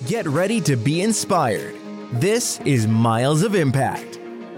Get ready to be inspired. This is Miles of Impact.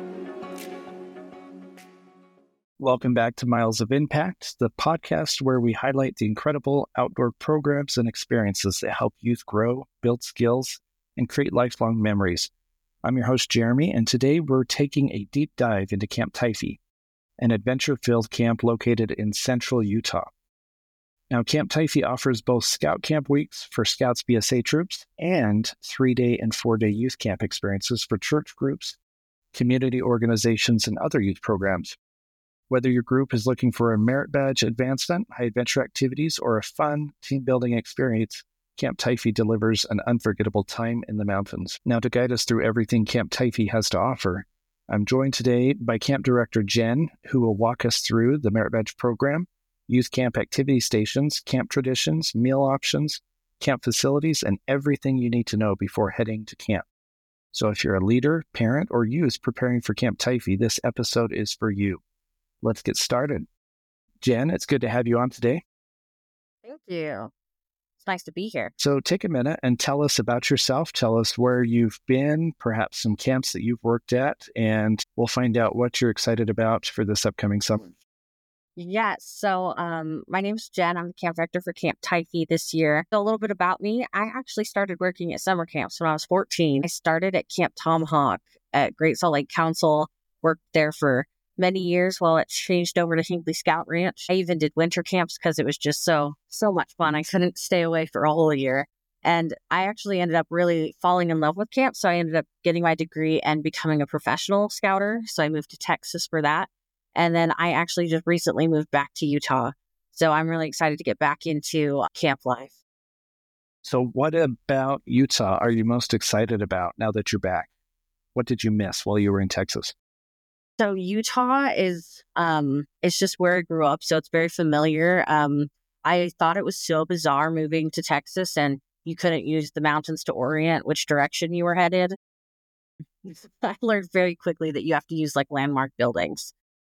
Welcome back to Miles of Impact, the podcast where we highlight the incredible outdoor programs and experiences that help youth grow, build skills, and create lifelong memories. I'm your host, Jeremy, and today we're taking a deep dive into Camp Typhy, an adventure-filled camp located in central Utah. Now, Camp Typhy offers both Scout Camp weeks for Scouts BSA troops and 3-day and 4-day youth camp experiences for church groups, community organizations, and other youth programs. Whether your group is looking for a merit badge advancement, high adventure activities, or a fun team-building experience, Camp Typhy delivers an unforgettable time in the mountains. Now, to guide us through everything Camp Typhy has to offer, I'm joined today by Camp Director Jen, who will walk us through the merit badge program, youth camp activity stations, camp traditions, meal options, camp facilities, and everything you need to know before heading to camp. So if you're a leader, parent, or youth preparing for Camp Typhy, this episode is for you. Let's get started. Jen, it's good to have you on today. Thank you. It's nice to be here. So take a minute and tell us about yourself. Tell us where you've been, perhaps some camps that you've worked at, and we'll find out what you're excited about for this upcoming summer. Yeah, so my name's Jen. I'm the camp director for Camp Typhy this year. So a little bit about me. I actually started working at summer camps when I was 14. I started at Camp Tomahawk at Great Salt Lake Council, worked there for many years while it changed over to Hinckley Scout Ranch. I even did winter camps because it was just so much fun. I couldn't stay away for a whole year. And I actually ended up really falling in love with camp. So I ended up getting my degree and becoming a professional scouter. So I moved to Texas for that. And then I actually just recently moved back to Utah. So I'm really excited to get back into camp life. So what about Utah are you most excited about now that you're back? What did you miss while you were in Texas? So Utah is, it's just where I grew up. So it's very familiar. I thought it was so bizarre moving to Texas and you couldn't use the mountains to orient which direction you were headed. I learned very quickly that you have to use like landmark buildings.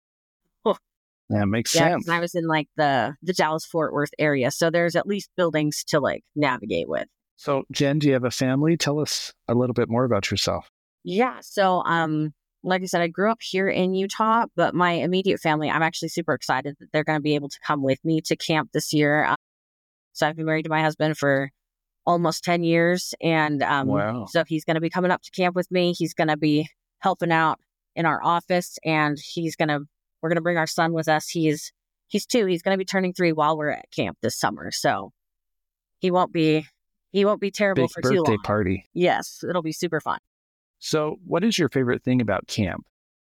That makes Yeah, sense. I was in like the Dallas-Fort Worth area. So there's at least buildings to like navigate with. So Jen, do you have a family? Tell us a little bit more about yourself. Yeah. So, like I said, I grew up here in Utah, but my immediate family, I'm actually super excited that they're going to be able to come with me to camp this year. So I've been married to my husband for almost 10 years. And Wow. So he's going to be coming up to camp with me. He's going to be helping out in our office and we're going to bring our son with us. He's 2. He's going to be turning 3 while we're at camp this summer. So he won't be terrible Big for too long. birthday party. Yes, it'll be super fun. So what is your favorite thing about camp?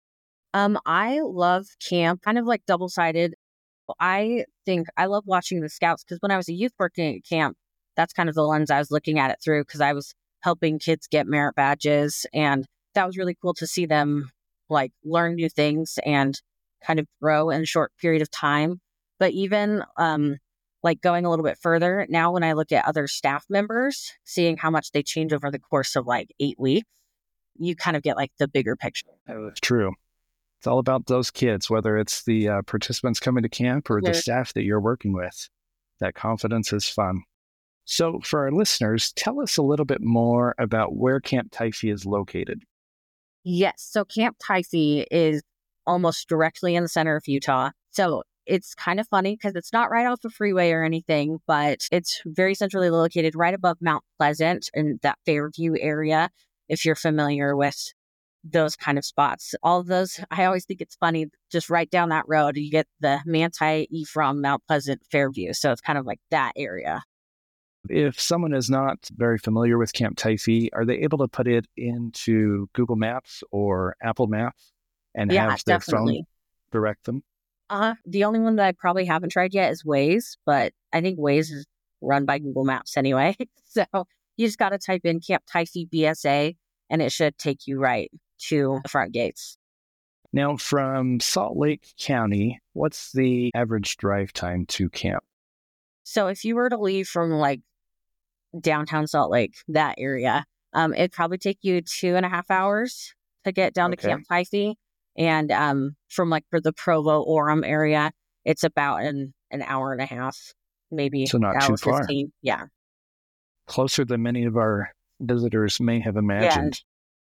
I love camp, kind of like double-sided. I think I love watching the scouts because when I was a youth working at camp, that's kind of the lens I was looking at it through because I was helping kids get merit badges. And that was really cool to see them like learn new things and kind of grow in a short period of time. But even like going a little bit further, now when I look at other staff members, seeing how much they change over the course of like 8 weeks, you kind of get like the bigger picture. That's true. It's all about those kids, whether it's the participants coming to camp or the staff that you're working with. That confidence is fun. So for our listeners, tell us a little bit more about where Camp Typhy is located. Yes. So Camp Typhy is almost directly in the center of Utah. So it's kind of funny because it's not right off the freeway or anything, but it's very centrally located right above Mount Pleasant in that Fairview area. If you're familiar with those kind of spots, all of those, I always think it's funny, just right down that road, you get the Manti, Ephraim, Mount Pleasant, Fairview. So it's kind of like that area. If someone is not very familiar with Camp Typhy, are they able to put it into Google Maps or Apple Maps and have their phone direct them? The only one that I probably haven't tried yet is Waze, but I think Waze is run by Google Maps anyway. So you just got to type in Camp Typhy BSA and it should take you right to the front gates. Now, from Salt Lake County, what's the average drive time to camp? So if you were to leave from like downtown Salt Lake, that area, it'd probably take you 2.5 hours to get down to Camp Typhy. And from like for the Provo Orem area, it's about an hour and a half, maybe. So not too far. 15. Yeah. closer than many of our visitors may have imagined.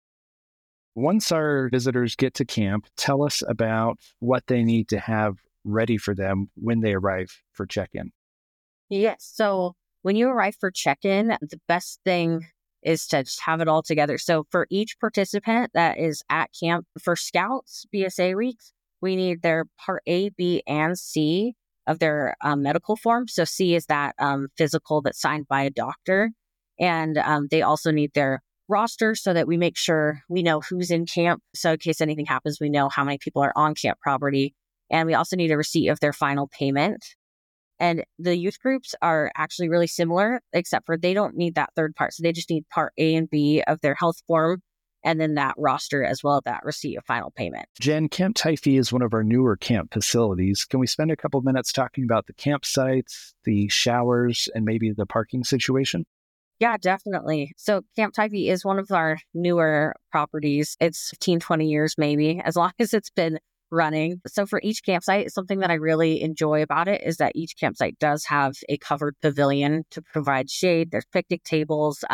Once our visitors get to camp, tell us about what they need to have ready for them when they arrive for check-in. Yes. So when you arrive for check-in, the best thing is to just have it all together. So for each participant that is at camp for Scouts BSA weeks, we need their Part A, B, and C of their medical form. So C is that physical that's signed by a doctor. And they also need their roster so that we make sure we know who's in camp. So in case anything happens, we know how many people are on camp property. And we also need a receipt of their final payment. And the youth groups are actually really similar, except for they don't need that third part. So they just need Part A and B of their health form, and then that roster as well as that receipt of final payment. Jen, Camp Typee is one of our newer camp facilities. Can we spend a couple of minutes talking about the campsites, the showers, and maybe the parking situation? Yeah, definitely. So Camp Typee is one of our newer properties. It's 15, 20 years maybe, as long as it's been running. So for each campsite, something that I really enjoy about it is that each campsite does have a covered pavilion to provide shade. There's picnic tables.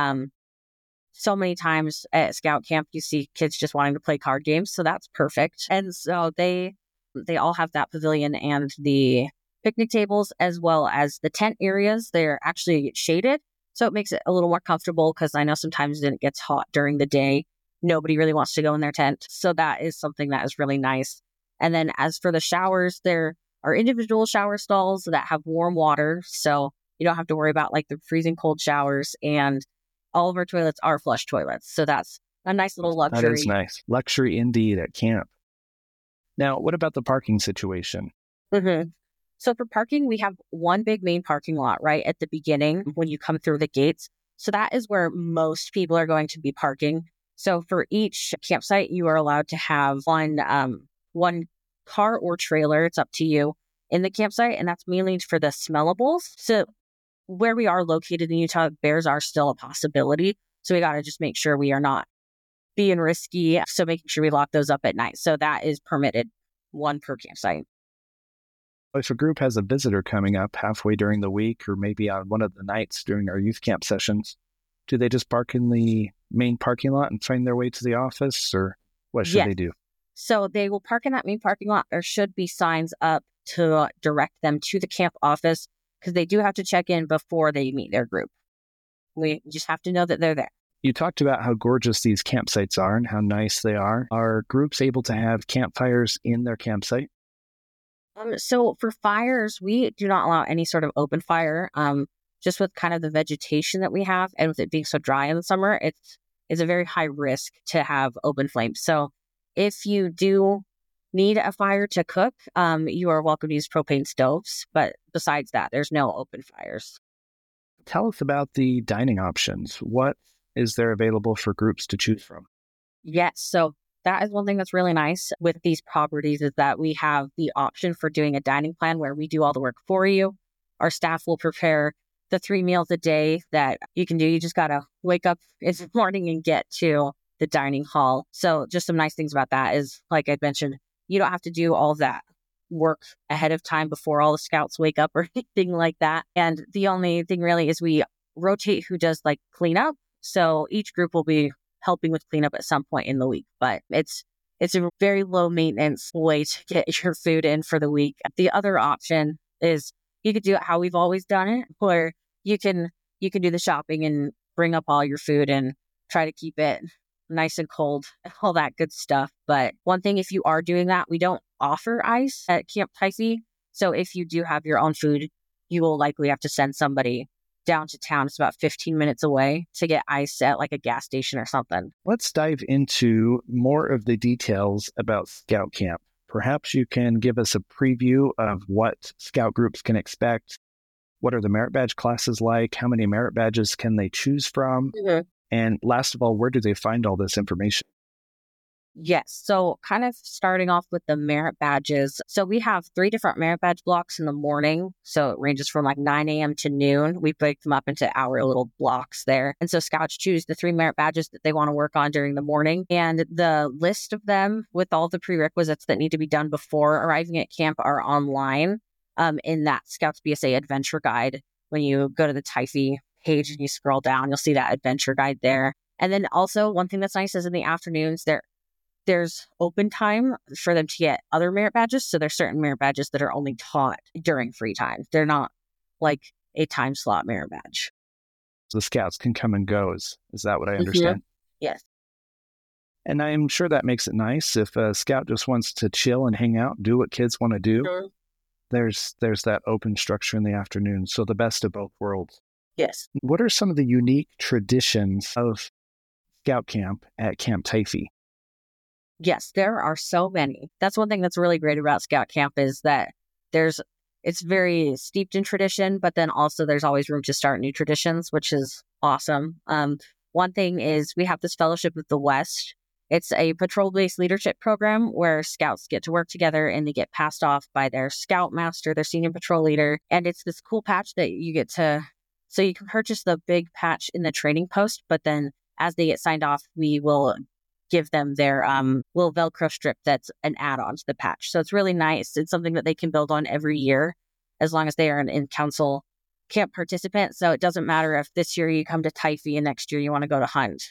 So many times at scout camp, you see kids just wanting to play card games. So that's perfect. And so they all have that pavilion and the picnic tables, as well as the tent areas. They're actually shaded. So it makes it a little more comfortable, because I know sometimes when it gets hot during the day, nobody really wants to go in their tent. So that is something that is really nice. And then as for the showers, there are individual shower stalls that have warm water. So you don't have to worry about like the freezing cold showers. And all of our toilets are flush toilets. So that's a nice little luxury. That is nice. Luxury indeed at camp. Now, what about the parking situation? Mm-hmm. So for parking, we have one big main parking lot right at the beginning when you come through the gates. So that is where most people are going to be parking. So for each campsite, you are allowed to have one car or trailer, it's up to you, in the campsite, and that's mainly for the smellables. So where we are located in Utah, bears are still a possibility. So we got to just make sure we are not being risky. So making sure we lock those up at night. So that is permitted, one per campsite. If a group has a visitor coming up halfway during the week, or maybe on one of the nights during our youth camp sessions, do they just park in the main parking lot and find their way to the office, or what should they do? So they will park in that main parking lot. There should be signs up to direct them to the camp office, because they do have to check in before they meet their group. We just have to know that they're there. You talked about how gorgeous these campsites are and how nice they are. Are groups able to have campfires in their campsite? So for fires, we do not allow any sort of open fire. Just with kind of the vegetation that we have, and with it being so dry in the summer, it's a very high risk to have open flames. So if you do need a fire to cook, you are welcome to use propane stoves. But besides that, there's no open fires. Tell us about the dining options. What is there available for groups to choose from? Yes. So that is one thing that's really nice with these properties, is that we have the option for doing a dining plan where we do all the work for you. Our staff will prepare the 3 meals a day that you can do. You just got to wake up in the morning and get to the dining hall. So just some nice things about that is, like I mentioned, you don't have to do all of that work ahead of time before all the scouts wake up or anything like that. And the only thing really is we rotate who does like cleanup. So each group will be helping with cleanup at some point in the week, but it's a very low maintenance way to get your food in for the week. The other option is you could do it how we've always done it, where you can do the shopping and bring up all your food and try to keep it nice and cold, all that good stuff. But one thing, if you are doing that, we don't offer ice at Camp Typee. So if you do have your own food, you will likely have to send somebody down to town. It's about 15 minutes away to get ice at like a gas station or something. Let's dive into more of the details about Scout Camp. Perhaps you can give us a preview of what Scout groups can expect. What are the merit badge classes like? How many merit badges can they choose from? Mm-hmm. And last of all, where do they find all this information? Yes. So kind of starting off with the merit badges. So we have 3 different merit badge blocks in the morning. So it ranges from like 9 a.m. to noon. We break them up into hour little blocks there. And so scouts choose the 3 merit badges that they want to work on during the morning. And the list of them with all the prerequisites that need to be done before arriving at camp are online in that Scouts BSA Adventure Guide when you go to the Typee page and you scroll down, you'll see that adventure guide there. And then also one thing that's nice is in the afternoons, there's open time for them to get other merit badges. So there's certain merit badges that are only taught during free time. They're not like a time slot merit badge. So the scouts can come and go. Is that what I understand? Yes. And I'm sure that makes it nice if a scout just wants to chill and hang out, do what kids want to do. Sure. There's that open structure in the afternoon. So the best of both worlds. Yes. What are some of the unique traditions of scout camp at Camp Typhy? Yes, there are so many. That's one thing that's really great about Scout Camp is that it's very steeped in tradition, but then also there's always room to start new traditions, which is awesome. One thing is we have this Fellowship of the West. It's a patrol-based leadership program where scouts get to work together and they get passed off by their scoutmaster, their senior patrol leader. And it's this cool patch that you get to, so you can purchase the big patch in the training post, but then as they get signed off, we will give them their little Velcro strip that's an add-on to the patch. So it's really nice. It's something that they can build on every year as long as they are an in-council camp participant. So it doesn't matter if this year you come to Typhy and next year you want to go to Hunt.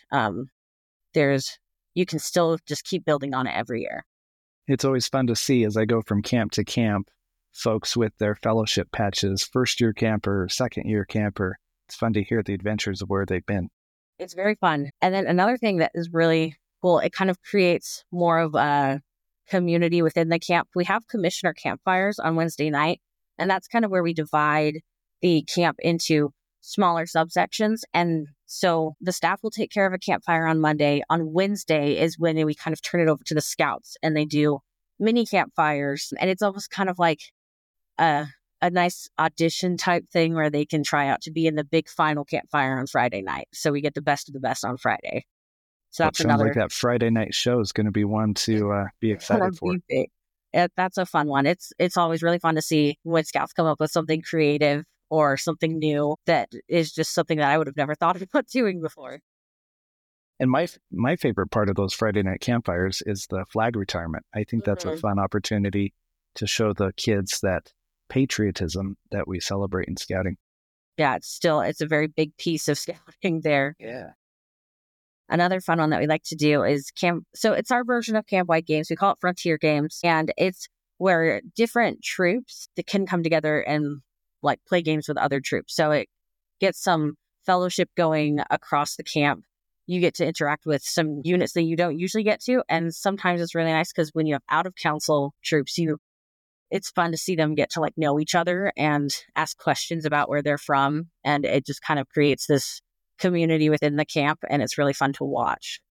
You can still just keep building on it every year. It's always fun to see as I go from camp to camp, folks with their fellowship patches, first-year camper, second-year camper. It's fun to hear the adventures of where they've been. It's very fun. And then another thing that is really cool, it kind of creates more of a community within the camp. We have commissioner campfires on Wednesday night, and that's kind of where we divide the camp into smaller subsections. And so the staff will take care of a campfire on Monday. On Wednesday is when we kind of turn it over to the scouts and they do mini campfires. And it's almost kind of like a nice audition type thing where they can try out to be in the big final campfire on Friday night. So we get the best of the best on Friday. So that's sounds like that Friday night show is going to be one to be excited for. That's a fun one. It's always really fun to see when scouts come up with something creative or something new that is just something that I would have never thought about doing before. And my favorite part of those Friday night campfires is the flag retirement. I think that's a fun opportunity to show the kids that patriotism that we celebrate in scouting. Yeah, it's a very big piece of scouting there. Yeah. Another fun one that we like to do is camp. So it's our version of camp-wide games. We call it Frontier Games, and it's where different troops that can come together and like play games with other troops. So it gets some fellowship going across the camp. You get to interact with some units that you don't usually get to, and sometimes it's really nice because when you have out of council troops, it's fun to see them get to like know each other and ask questions about where they're from, and it just kind of creates this community within the camp, and it's really fun to watch.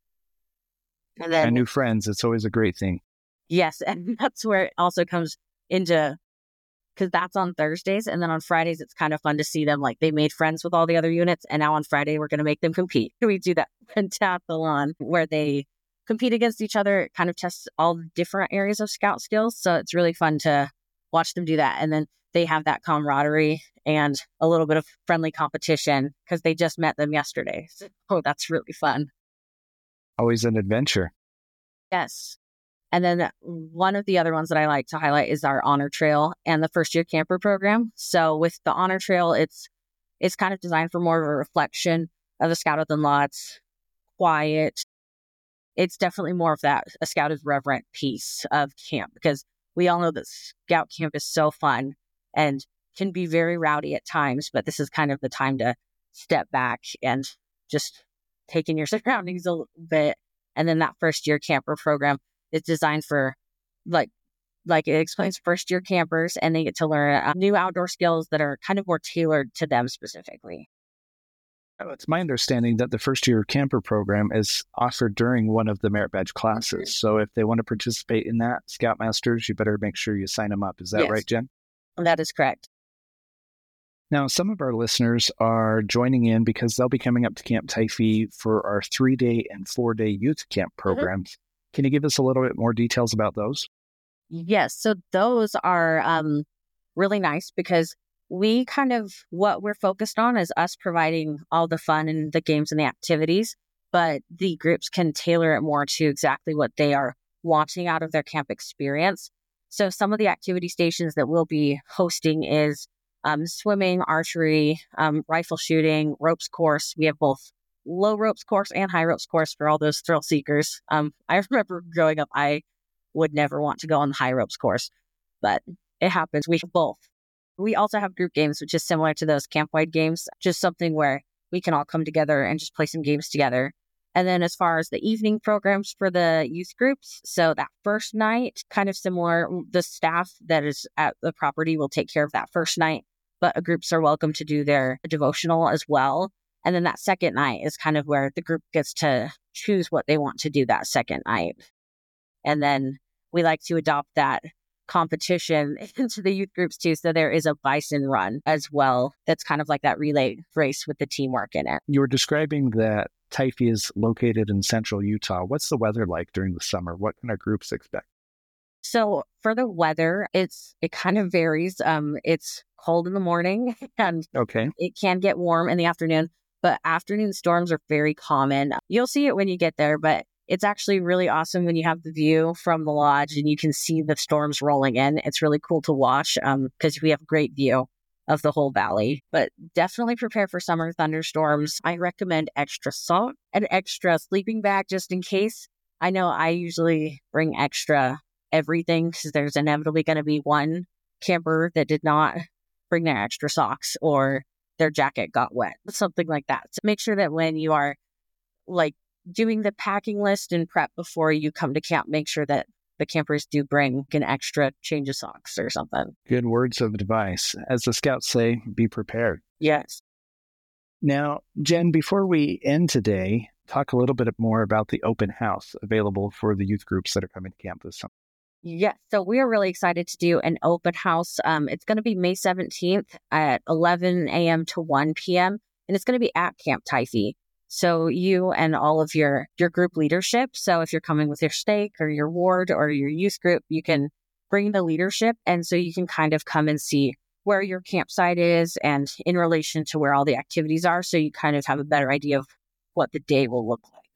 And then new friends, it's always a great thing. Yes, and that's where it also comes into, because that's on Thursdays, and then on Fridays it's kind of fun to see them like they made friends with all the other units, and now on Friday we're going to make them compete. We do that pentathlon where they compete against each other. It kind of tests all the different areas of scout skills, so it's really fun to watch them do that. And then they have that camaraderie and a little bit of friendly competition because they just met them yesterday. So that's really fun. Always an adventure. Yes. And then one of the other ones that I like to highlight is our Honor Trail and the First Year Camper program. So with the Honor Trail, it's kind of designed for more of a reflection of the Scout Within Law. It's quiet. It's definitely more of that, a Scout is reverent piece of camp, because we all know that Scout camp is so fun and can be very rowdy at times, but this is kind of the time to step back and just take in your surroundings a little bit. And then that First Year Camper program is designed for like it explains first year campers, and they get to learn new outdoor skills that are kind of more tailored to them specifically. It's my understanding that the First Year Camper program is offered during one of the merit badge classes. So if they want to participate in that, Scoutmasters, you better make sure you sign them up. Is that Yes. right, Jen? That is correct. Now, some of our listeners are joining in because they'll be coming up to Camp Typhy for our 3-day and 4-day youth camp programs. Can you give us a little bit more details about those? Yes. So those are really nice because we kind of, what we're focused on is us providing all the fun and the games and the activities, but the groups can tailor it more to exactly what they are wanting out of their camp experience. So some of the activity stations that we'll be hosting is swimming, archery, rifle shooting, ropes course. We have both low ropes course and high ropes course for all those thrill seekers. I remember growing up, I would never want to go on the high ropes course, but it happens. We have both. We also have group games, which is similar to those camp-wide games, just something where we can all come together and just play some games together. And then as far as the evening programs for the youth groups, so that first night, kind of similar, the staff that is at the property will take care of that first night, but groups are welcome to do their devotional as well. And then that second night is kind of where the group gets to choose what they want to do that second night. And then we like to adopt that competition into the youth groups too. So there is a bison run as well. That's kind of like that relay race with the teamwork in it. You were describing that Typhy is located in central Utah. What's the weather like during the summer? What can our groups expect? So for the weather, it kind of varies. It's cold in the morning and it can get warm in the afternoon, but afternoon storms are very common. You'll see it when you get there, but it's actually really awesome when you have the view from the lodge and you can see the storms rolling in. It's really cool to watch because we have a great view of the whole valley. But definitely prepare for summer thunderstorms. I recommend extra salt and extra sleeping bag just in case. I know I usually bring extra everything because there's inevitably going to be one camper that did not bring their extra socks or their jacket got wet, something like that. So make sure that when you are doing the packing list and prep before you come to camp, make sure that the campers do bring an extra change of socks or something. Good words of advice. As the scouts say, be prepared. Yes. Now, Jen, before we end today, talk a little bit more about the open house available for the youth groups that are coming to camp this summer. Yes. So we are really excited to do an open house. It's going to be May 17th at 11 a.m. to 1 p.m. And it's going to be at Camp Typhy. So you and all of your group leadership. So if you're coming with your stake or your ward or your youth group, you can bring the leadership. And so you can kind of come and see where your campsite is and in relation to where all the activities are. So you kind of have a better idea of what the day will look like.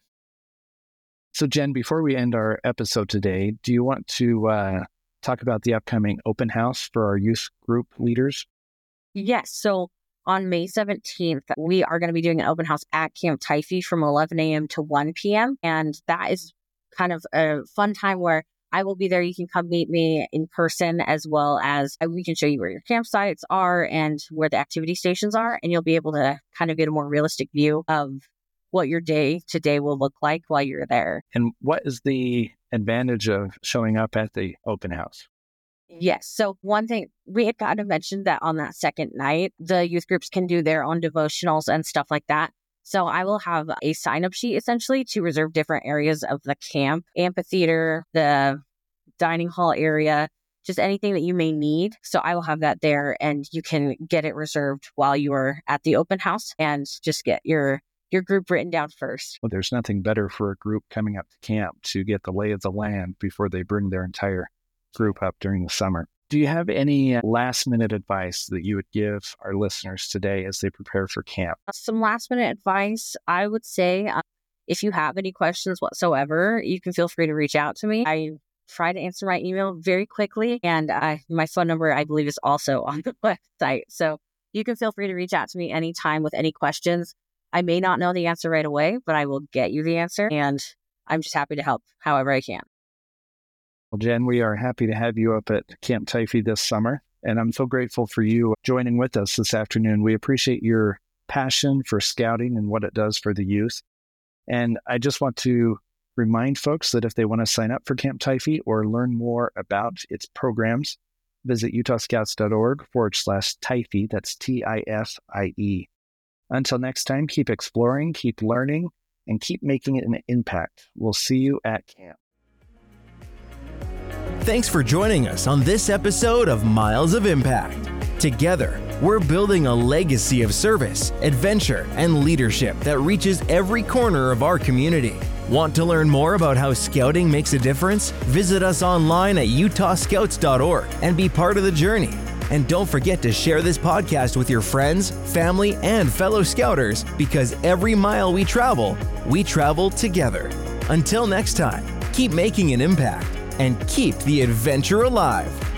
So Jen, before we end our episode today, do you want to talk about the upcoming open house for our youth group leaders? Yes. So on May 17th, we are going to be doing an open house at Camp Typhy from 11 a.m. to 1 p.m. And that is kind of a fun time where I will be there. You can come meet me in person, as well as we can show you where your campsites are and where the activity stations are. And you'll be able to kind of get a more realistic view of what your day to day will look like while you're there. And what is the advantage of showing up at the open house? Yes. So one thing we had kind of mentioned that on that second night, the youth groups can do their own devotionals and stuff like that. So I will have a sign-up sheet essentially to reserve different areas of the camp, amphitheater, the dining hall area, just anything that you may need. So I will have that there and you can get it reserved while you are at the open house and just get your group written down first. Well, there's nothing better for a group coming up to camp to get the lay of the land before they bring their entire group up during the summer. Do you have any last minute advice that you would give our listeners today as they prepare for camp? Some last minute advice, I would say, if you have any questions whatsoever, you can feel free to reach out to me. I try to answer my email very quickly, and my phone number, I believe, is also on the website. So you can feel free to reach out to me anytime with any questions. I may not know the answer right away, but I will get you the answer, and I'm just happy to help however I can. Well, Jen, we are happy to have you up at Camp Typhy this summer, and I'm so grateful for you joining with us this afternoon. We appreciate your passion for scouting and what it does for the youth. And I just want to remind folks that if they want to sign up for Camp Typhy or learn more about its programs, visit utahscouts.org/Typhy. That's TIFIE. Until next time, keep exploring, keep learning, and keep making an impact. We'll see you at camp. Thanks for joining us on this episode of Miles of Impact. Together, we're building a legacy of service, adventure, and leadership that reaches every corner of our community. Want to learn more about how scouting makes a difference? Visit us online at utahscouts.org and be part of the journey. And don't forget to share this podcast with your friends, family, and fellow scouters, because every mile we travel together. Until next time, keep making an impact and keep the adventure alive.